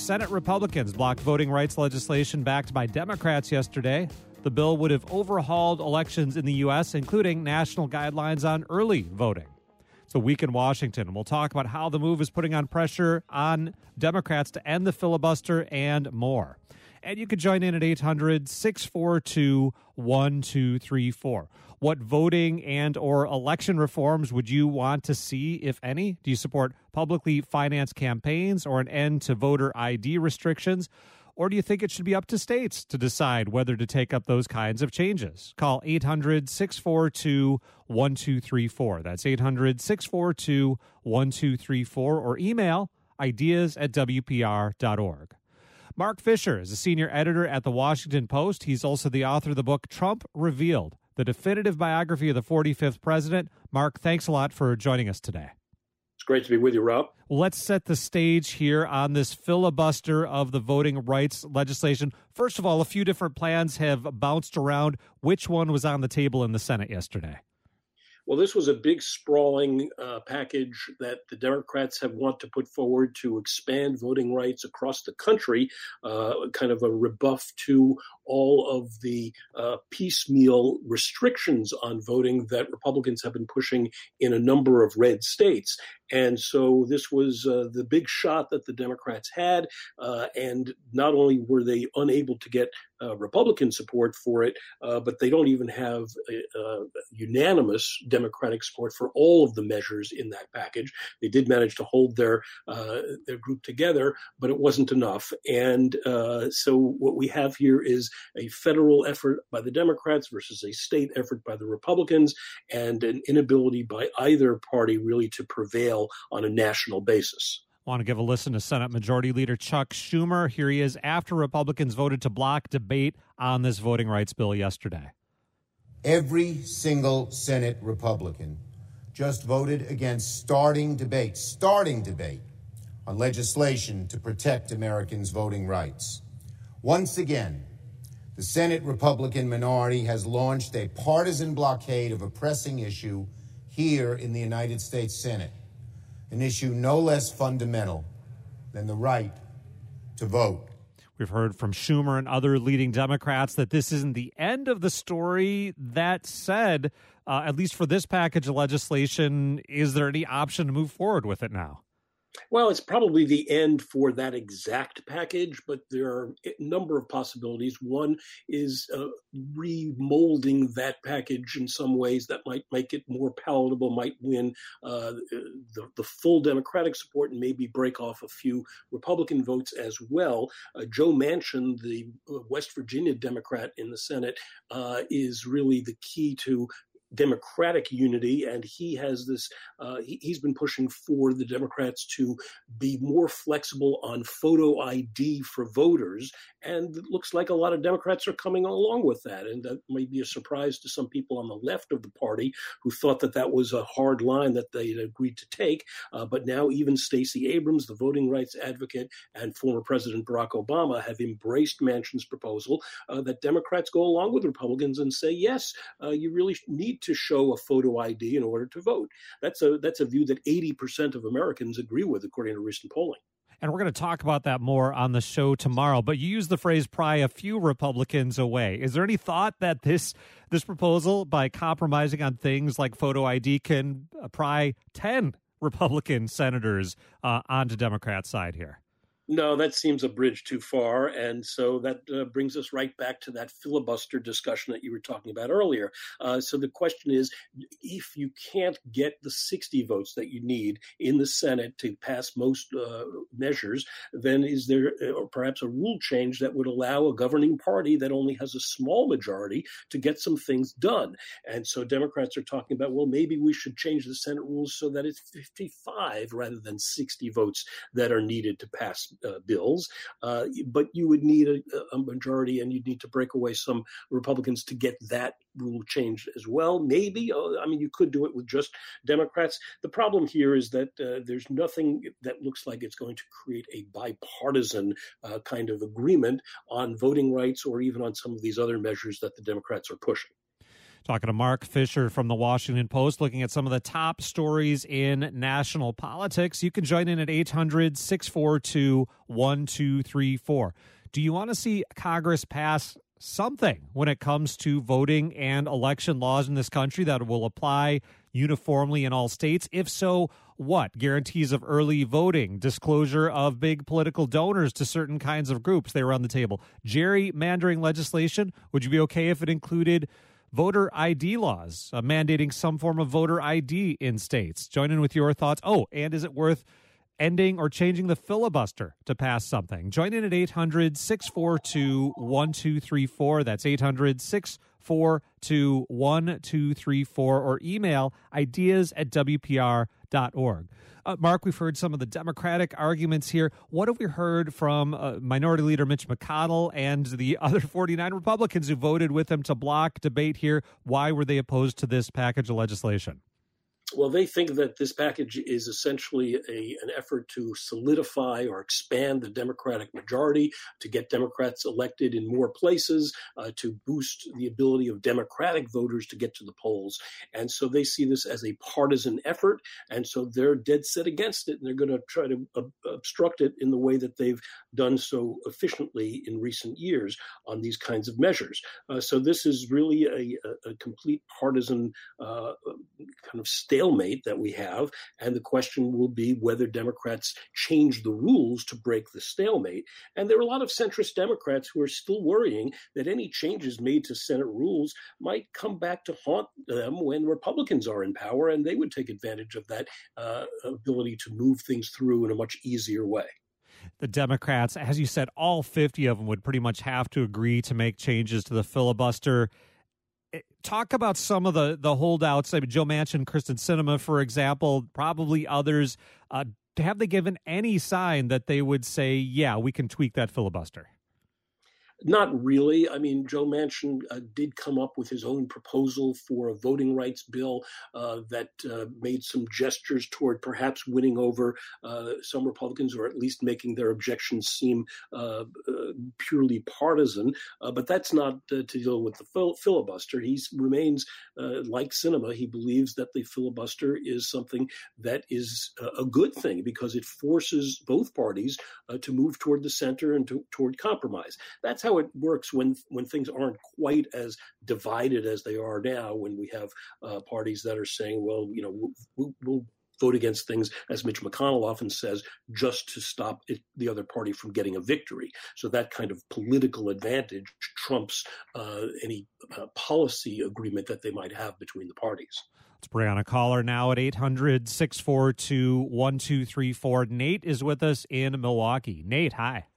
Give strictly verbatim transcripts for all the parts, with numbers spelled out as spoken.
Senate Republicans blocked voting rights legislation backed by Democrats yesterday. The bill would have overhauled elections in the U S, including national guidelines on early voting. It's a week in Washington, and we'll talk about how the move is putting on pressure on Democrats to end the filibuster and more. And you can join in at eight hundred, six four two, one two three four. What voting and or election reforms would you want to see, if any? Do you support publicly financed campaigns or an end to voter I D restrictions? Or do you think it should be up to states to decide whether to take up those kinds of changes? Call eight hundred, six four two, one two three four. That's eight hundred, six four two, one two three four, or email ideas at w p r dot org. Mark Fisher is a senior editor at The Washington Post. He's also the author of the book Trump Revealed, the definitive biography of the forty-fifth president. Mark, thanks a lot for joining us today. It's great to be with you, Rob. Well, let's set the stage here on this filibuster of the voting rights legislation. First of all, a few different plans have bounced around. Which one was on the table in the Senate yesterday? Well, this was a big, sprawling uh, package that the Democrats have want to put forward to expand voting rights across the country, uh, kind of a rebuff to all of the uh, piecemeal restrictions on voting that Republicans have been pushing in a number of red states. And so this was uh, the big shot that the Democrats had. Uh, and not only were they unable to get uh, Republican support for it, uh, but they don't even have a, a unanimous Democratic support for all of the measures in that package. They did manage to hold their uh, their group together, but it wasn't enough. And uh, so what we have here is a federal effort by the Democrats versus a state effort by the Republicans, and an inability by either party really to prevail on a national basis. I want to give a listen to Senate Majority Leader Chuck Schumer. Here he is after Republicans voted to block debate on this voting rights bill yesterday. Every single Senate Republican just voted against starting debate, starting debate on legislation to protect Americans' voting rights. Once again, the Senate Republican minority has launched a partisan blockade of a pressing issue here in the United States Senate, an issue no less fundamental than the right to vote. We've heard from Schumer and other leading Democrats that this isn't the end of the story. That said, uh, at least for this package of legislation, is there any option to move forward with it now? Well, it's probably the end for that exact package, but there are a number of possibilities. One is uh, remolding that package in some ways that might make it more palatable, might win uh, the, the full Democratic support and maybe break off a few Republican votes as well. Uh, Joe Manchin, the West Virginia Democrat in the Senate, uh, is really the key to Democratic unity, and he has this, uh, he, he's been pushing for the Democrats to be more flexible on photo I D for voters, and it looks like a lot of Democrats are coming along with that, and that may be a surprise to some people on the left of the party who thought that that was a hard line that they had agreed to take, uh, but now even Stacey Abrams, the voting rights advocate, and former President Barack Obama have embraced Manchin's proposal uh, that Democrats go along with Republicans and say, yes, uh, you really need to show a photo I D in order to vote. That's a that's a view that eighty percent of Americans agree with, according to recent polling. And we're going to talk about that more on the show tomorrow. But you used the phrase pry a few Republicans away. Is there any thought that this this proposal, by compromising on things like photo I D, can pry ten Republican senators uh, onto Democrats' side here? No, that seems a bridge too far. And so that uh, brings us right back to that filibuster discussion that you were talking about earlier. Uh, so the question is, if you can't get the sixty votes that you need in the Senate to pass most uh, measures, then is there uh, perhaps a rule change that would allow a governing party that only has a small majority to get some things done? And so Democrats are talking about, well, maybe we should change the Senate rules so that it's fifty-five rather than sixty votes that are needed to pass Uh, bills, uh, but you would need a, a majority, and you'd need to break away some Republicans to get that rule changed as well. Maybe, uh, I mean, you could do it with just Democrats. The problem here is that uh, there's nothing that looks like it's going to create a bipartisan uh, kind of agreement on voting rights or even on some of these other measures that the Democrats are pushing. Talking to Mark Fisher from the Washington Post, looking at some of the top stories in national politics. You can join in at eight hundred, six four two, one two three four. Do you want to see Congress pass something when it comes to voting and election laws in this country that will apply uniformly in all states? If so, what? Guarantees of early voting, disclosure of big political donors to certain kinds of groups. They were on the table. Gerrymandering legislation, would you be okay if it included voter I D laws, uh, mandating some form of voter I D in states? Join in with your thoughts. Oh, and is it worth ending or changing the filibuster to pass something? Join in at eight hundred, six four two, one two three four. That's eight hundred, six four two, one two three four, or email ideas at w p r dot org. Uh, Mark, we've heard some of the Democratic arguments here. What have we heard from uh, Minority Leader Mitch McConnell and the other forty-nine Republicans who voted with him to block debate here? Why were they opposed to this package of legislation? Well, they think that this package is essentially a, an effort to solidify or expand the Democratic majority, to get Democrats elected in more places, uh, to boost the ability of Democratic voters to get to the polls. And so they see this as a partisan effort, and so they're dead set against it, and they're going to try to ob- obstruct it in the way that they've done so efficiently in recent years on these kinds of measures. Uh, so this is really a, a, a complete partisan uh, kind of state stalemate that we have, and the question will be whether Democrats change the rules to break the stalemate. And there are a lot of centrist Democrats who are still worrying that any changes made to Senate rules might come back to haunt them when Republicans are in power, and they would take advantage of that uh, ability to move things through in a much easier way. The Democrats, as you said, all fifty of them would pretty much have to agree to make changes to the filibuster. Talk about some of the, the holdouts. I mean, Joe Manchin, Kristen Sinema, for example, probably others. Uh, have they given any sign that they would say, yeah, we can tweak that filibuster? Not really. I mean, Joe Manchin uh, did come up with his own proposal for a voting rights bill uh, that uh, made some gestures toward perhaps winning over uh, some Republicans, or at least making their objections seem uh, uh, purely partisan. Uh, but that's not uh, to deal with the fil- filibuster. He remains, uh, like Sinema, he believes that the filibuster is something that is uh, a good thing because it forces both parties uh, to move toward the center and to, toward compromise. That's how it works when when things aren't quite as divided as they are now, when we have uh, parties that are saying, well, you know, we'll, we'll vote against things, as Mitch McConnell often says, just to stop it, the other party from getting a victory. So that kind of political advantage trumps uh, any uh, policy agreement that they might have between the parties. Let's bring on a caller now at eight hundred, six four two, one two three four. Nate is with us in Milwaukee. Nate, hi.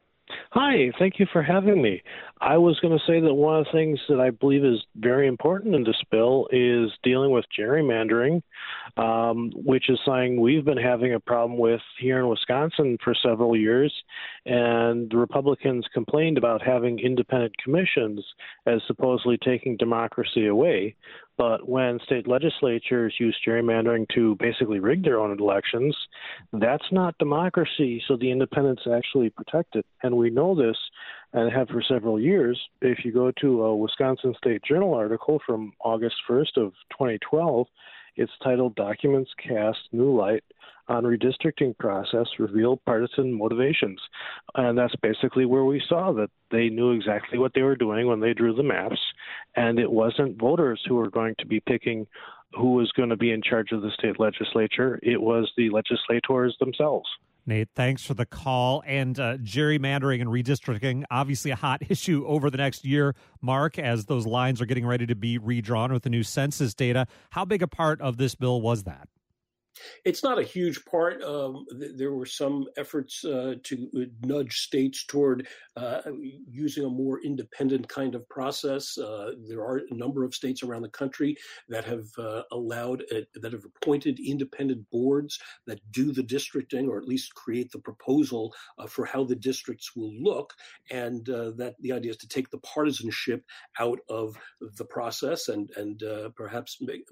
Hi, thank you for having me. I was going to say that one of the things that I believe is very important in this bill is dealing with gerrymandering, um, which is something we've been having a problem with here in Wisconsin for several years. And the Republicans complained about having independent commissions as supposedly taking democracy away. But when state legislatures use gerrymandering to basically rig their own elections, that's not democracy, so the independents actually protect it. And we know this and have for several years. If you go to a Wisconsin State Journal article from August first of twenty twelve, it's titled Documents Cast New Light on Redistricting Process Reveal Partisan Motivations. And that's basically where we saw that they knew exactly what they were doing when they drew the maps, and it wasn't voters who were going to be picking who was going to be in charge of the state legislature. It was the legislators themselves. Nate, thanks for the call. And uh, gerrymandering and redistricting, obviously a hot issue over the next year, Mark, as those lines are getting ready to be redrawn with the new census data. How big a part of this bill was that? It's not a huge part. Um, th- there were some efforts uh, to nudge states toward uh, using a more independent kind of process. Uh, there are a number of states around the country that have uh, allowed, it, that have appointed independent boards that do the districting, or at least create the proposal uh, for how the districts will look. And uh, that the idea is to take the partisanship out of the process and and uh, perhaps make,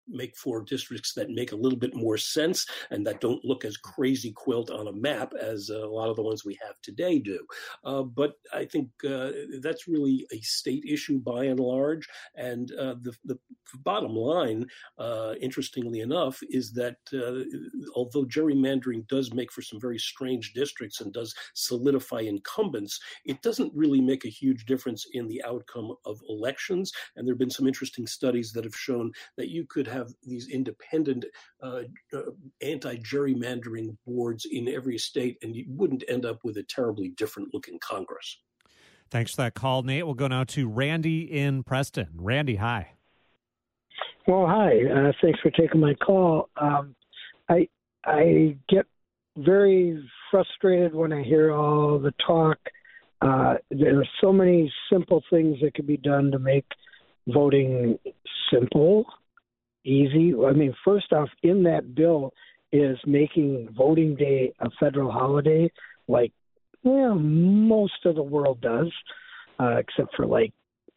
make for districts that make a little bit more sense and that don't look as crazy quilt on a map as a lot of the ones we have today do. Uh, but I think uh, that's really a state issue by and large. And uh, the, the bottom line, uh, interestingly enough, is that uh, although gerrymandering does make for some very strange districts and does solidify incumbents, it doesn't really make a huge difference in the outcome of elections. And there have been some interesting studies that have shown that you could have these independent uh, uh, anti-gerrymandering boards in every state, and you wouldn't end up with a terribly different-looking Congress. Thanks for that call, Nate. We'll go now to Randy in Preston. Randy, hi. Well, hi. Uh, thanks for taking my call. Um, I I get very frustrated when I hear all the talk. Uh, there are so many simple things that could be done to make voting simple, easy. I mean, first off, in that bill is making voting day a federal holiday, like well, most of the world does, uh, except for like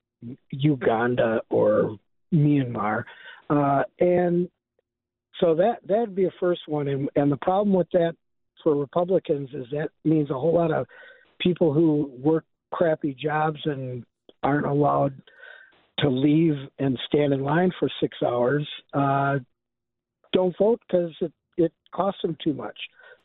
Uganda or Myanmar. Uh, and so that, that'd be a first one. And, and the problem with that for Republicans is that means a whole lot of people who work crappy jobs and aren't allowed to leave and stand in line for six hours uh, don't vote because it, it costs them too much.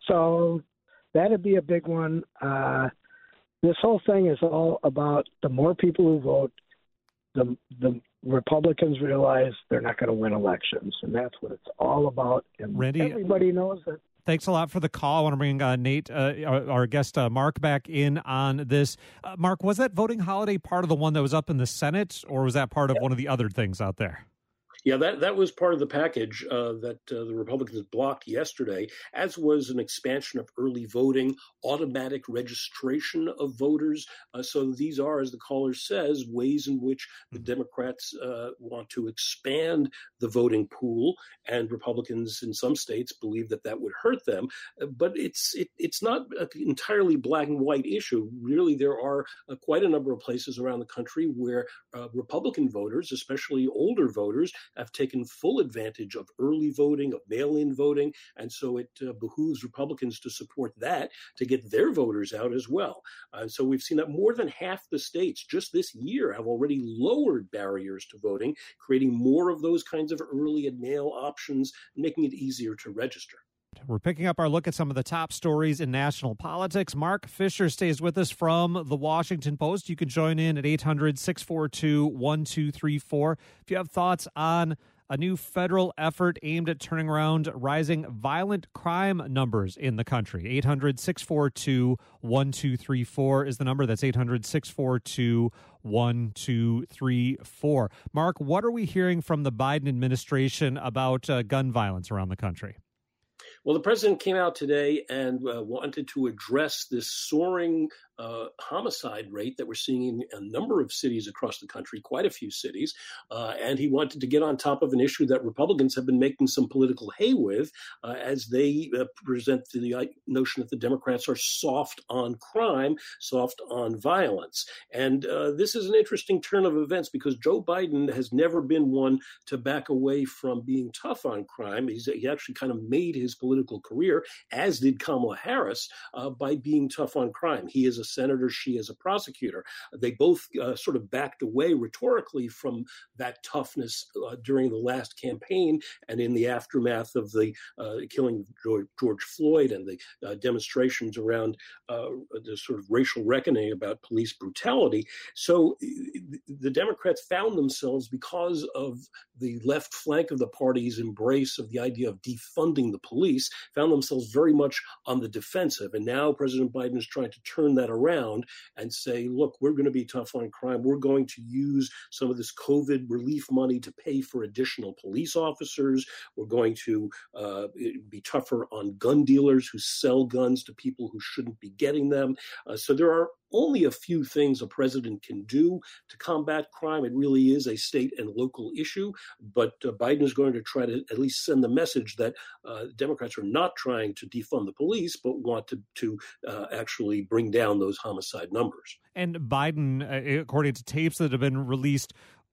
So that'd be a big one. Uh, this whole thing is all about the more people who vote, the the Republicans realize they're not going to win elections, and that's what it's all about. And Randy, everybody knows that. Thanks a lot for the call. I want to bring uh, Nate, uh, our, our guest uh, Mark, back in on this. Uh, Mark, was that voting holiday part of the one that was up in the Senate, or was that part of one of the other things out there? Yeah, that, that was part of the package uh, that uh, the Republicans blocked yesterday, as was an expansion of early voting, automatic registration of voters. Uh, so these are, as the caller says, ways in which the Democrats uh, want to expand the voting pool, and Republicans in some states believe that that would hurt them. But it's it, it's not an entirely black and white issue. Really, there are uh, quite a number of places around the country where uh, Republican voters, especially older voters, have taken full advantage of early voting, of mail-in voting, and so it uh, behooves Republicans to support that to get their voters out as well. Uh, so we've seen that more than half the states just this year have already lowered barriers to voting, creating more of those kinds of early and mail options, making it easier to register. We're picking up our look at some of the top stories in national politics. Mark Fisher stays with us from The Washington Post. You can join in at eight hundred, six four two, one two three four. If you have thoughts on a new federal effort aimed at turning around rising violent crime numbers in the country, eight hundred, six four two, one two three four is the number. That's eight hundred, six four two, one two three four. Mark, what are we hearing from the Biden administration about uh, gun violence around the country? Well, the president came out today and uh, wanted to address this soaring uh, homicide rate that we're seeing in a number of cities across the country, quite a few cities. Uh, and he wanted to get on top of an issue that Republicans have been making some political hay with uh, as they uh, present the uh, notion that the Democrats are soft on crime, soft on violence. And uh, this is an interesting turn of events because Joe Biden has never been one to back away from being tough on crime. He's, he actually kind of made his political career, as did Kamala Harris, uh, by being tough on crime. He is a senator, she is a prosecutor. They both uh, sort of backed away rhetorically from that toughness uh, during the last campaign and in the aftermath of the uh, killing of George, George Floyd and the uh, demonstrations around uh, the sort of racial reckoning about police brutality. So the Democrats found themselves, because of the left flank of the party's embrace of the idea of defunding the police, found themselves very much on the defensive. And now President Biden is trying to turn that around and say, look, we're going to be tough on crime. We're going to use some of this COVID relief money to pay for additional police officers. We're going to uh, be tougher on gun dealers who sell guns to people who shouldn't be getting them. Uh, so there are only a few things a president can do to combat crime. It really is a state and local issue, but uh, Biden is going to try to at least send the message that uh, Democrats are not trying to defund the police, but want to, to uh, actually bring down those homicide numbers. And Biden, uh, according to tapes that have been released,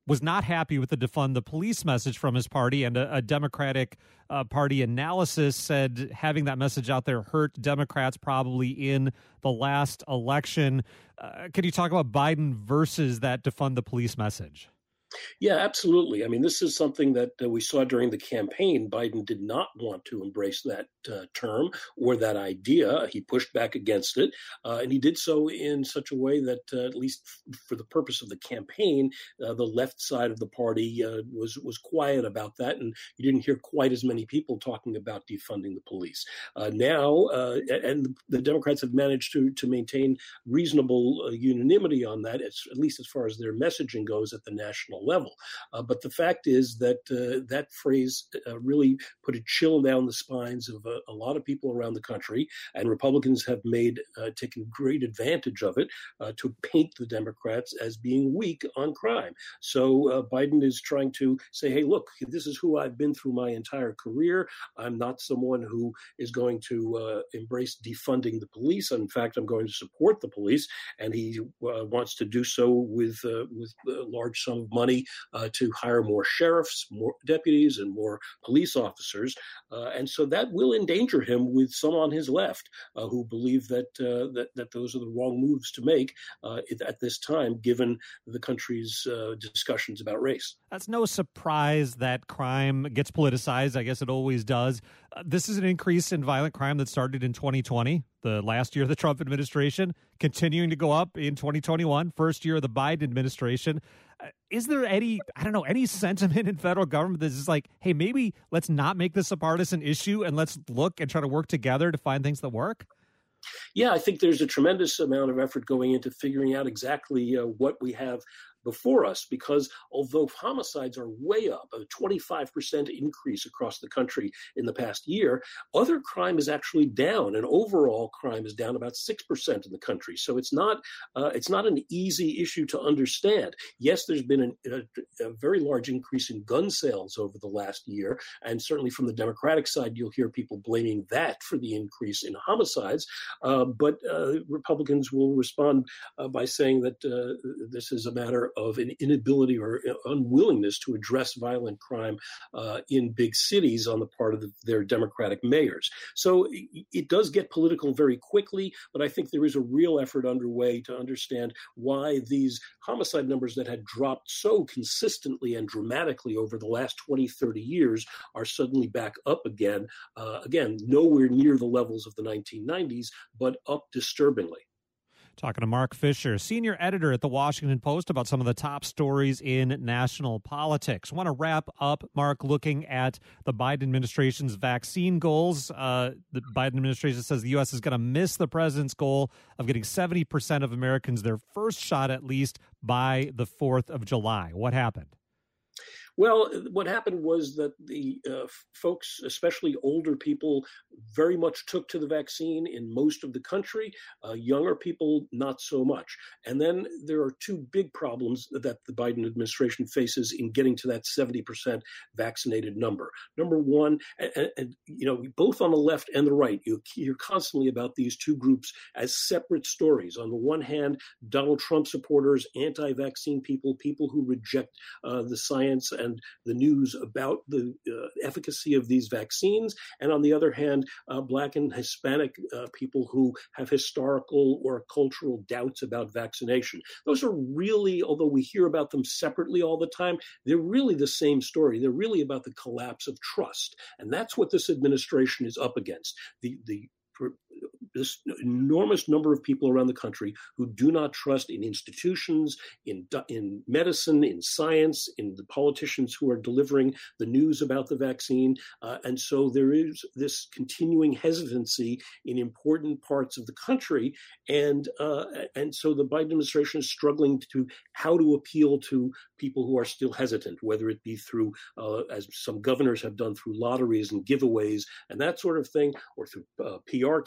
was not happy with the defund the police message from his party, and a, a Democratic uh, Party analysis said having that message out there hurt Democrats probably in the last election. Uh, can you talk about Biden versus that defund the police message? Yeah, absolutely. I mean, this is something that uh, we saw during the campaign. Biden did not want to embrace that uh, term or that idea. He pushed back against it, uh, and he did so in such a way that, uh, at least f- for the purpose of the campaign, uh, the left side of the party uh, was was quiet about that, and you didn't hear quite as many people talking about defunding the police. Uh, now, uh, and the Democrats have managed to to maintain reasonable uh, unanimity on that, at least as far as their messaging goes at the national level. Uh, but the fact is that uh, that phrase uh, really put a chill down the spines of a, a lot of people around the country, and Republicans have made uh, taken great advantage of it uh, to paint the Democrats as being weak on crime. So uh, Biden is trying to say, hey, look, this is who I've been through my entire career. I'm not someone who is going to uh, embrace defunding the police. In fact, I'm going to support the police, and he uh, wants to do so with uh, with a large sum of money Uh, to hire more sheriffs, more deputies, and more police officers. Uh, and so that will endanger him with some on his left uh, who believe that, uh, that that those are the wrong moves to make uh, at this time, given the country's uh, discussions about race. That's no surprise that crime gets politicized. I guess it always does. Uh, this is an increase in violent crime that started in twenty twenty, the last year of the Trump administration, continuing to go up in twenty twenty-one, first year of the Biden administration. Uh, is there any, I don't know, any sentiment in federal government that's just like, hey, maybe let's not make this a partisan issue and let's look and try to work together to find things that work? Yeah, I think there's a tremendous amount of effort going into figuring out exactly uh, what we have before us, because although homicides are way up, a twenty-five percent increase across the country in the past year, other crime is actually down, and overall crime is down about six percent in the country. So it's not uh, it's not an easy issue to understand. Yes, there's been an, a, a very large increase in gun sales over the last year, and certainly from the Democratic side, you'll hear people blaming that for the increase in homicides. Uh, but uh, Republicans will respond uh, by saying that uh, this is a matter of an inability or unwillingness to address violent crime uh, in big cities on the part of the, their Democratic mayors. So it, it does get political very quickly, but I think there is a real effort underway to understand why these homicide numbers that had dropped so consistently and dramatically over the last twenty, thirty years are suddenly back up again. Uh, again, nowhere near the levels of the nineteen nineties, but up disturbingly. Talking to Mark Fisher, senior editor at The Washington Post, about some of the top stories in national politics. I want to wrap up, Mark, looking at the Biden administration's vaccine goals. Uh, the Biden administration says the U S is going to miss the president's goal of getting seventy percent of Americans their first shot at least by the fourth of July. What happened? Well, what happened was that the uh, folks, especially older people, very much took to the vaccine in most of the country. Uh, younger people, not so much. And then there are two big problems that the Biden administration faces in getting to that seventy percent vaccinated number. Number one, and, and you know, both on the left and the right, you hear constantly about these two groups as separate stories. On the one hand, Donald Trump supporters, anti-vaccine people, people who reject uh, the science and And the news about the uh, efficacy of these vaccines. And on the other hand, uh, Black and Hispanic uh, people who have historical or cultural doubts about vaccination. Those are really, although we hear about them separately all the time, they're really the same story. They're really about the collapse of trust. And that's what this administration is up against. The, the this enormous number of people around the country who do not trust in institutions, in in medicine, in science, in the politicians who are delivering the news about the vaccine. Uh, and so there is this continuing hesitancy in important parts of the country. And uh, and so the Biden administration is struggling to how to appeal to people who are still hesitant, whether it be through, uh, as some governors have done, through lotteries and giveaways and that sort of thing, or through uh, P R campaigns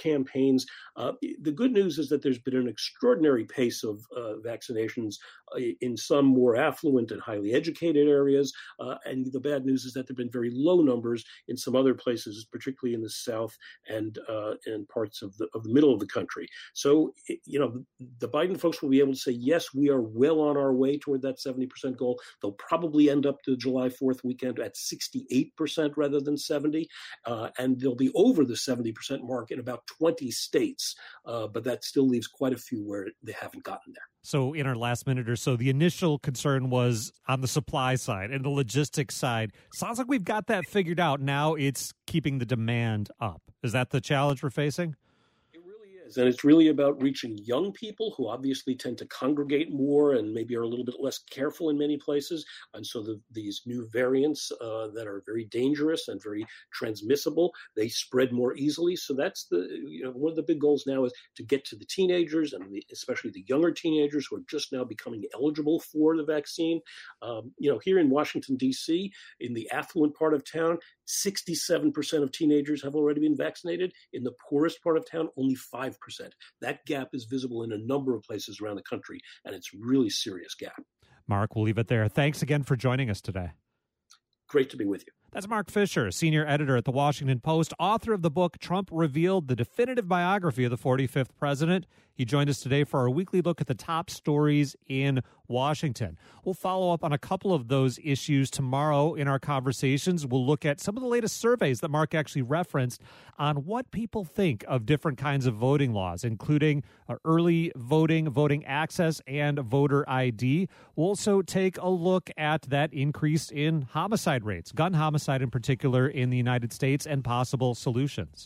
vaccines. Uh, the good news is that there's been an extraordinary pace of uh, vaccinations uh, in some more affluent and highly educated areas. Uh, and the bad news is that there have been very low numbers in some other places, particularly in the South and uh, and parts of the of the middle of the country. So, you know, the Biden folks will be able to say, yes, we are well on our way toward that seventy percent goal. They'll probably end up the July fourth weekend at sixty-eight percent rather than seventy. Uh, and they'll be over the seventy percent mark in about twenty states. Uh, but that still leaves quite a few where they haven't gotten there. So in our last minute or so, the initial concern was on the supply side and the logistics side. Sounds like we've got that figured out. Now it's keeping the demand up. Is that the challenge we're facing? And it's really about reaching young people who obviously tend to congregate more and maybe are a little bit less careful in many places. And so the, these new variants uh, that are very dangerous and very transmissible, they spread more easily. So that's the, you know, one of the big goals now is to get to the teenagers and the, especially the younger teenagers who are just now becoming eligible for the vaccine. Um, you know, here in Washington, D C, in the affluent part of town, sixty-seven percent of teenagers have already been vaccinated. In the poorest part of town, only five percent. That gap is visible in a number of places around the country, and it's a really serious gap. Mark, we'll leave it there. Thanks again for joining us today. Great to be with you. That's Mark Fisher, senior editor at The Washington Post, author of the book Trump Revealed, the definitive biography of the forty-fifth president. He joined us today for our weekly look at the top stories in Washington. We'll follow up on a couple of those issues tomorrow in our conversations. We'll look at some of the latest surveys that Mark actually referenced on what people think of different kinds of voting laws, including early voting, voting access, and voter I D. We'll also take a look at that increase in homicide rates, gun homicide in particular in the United States, and possible solutions.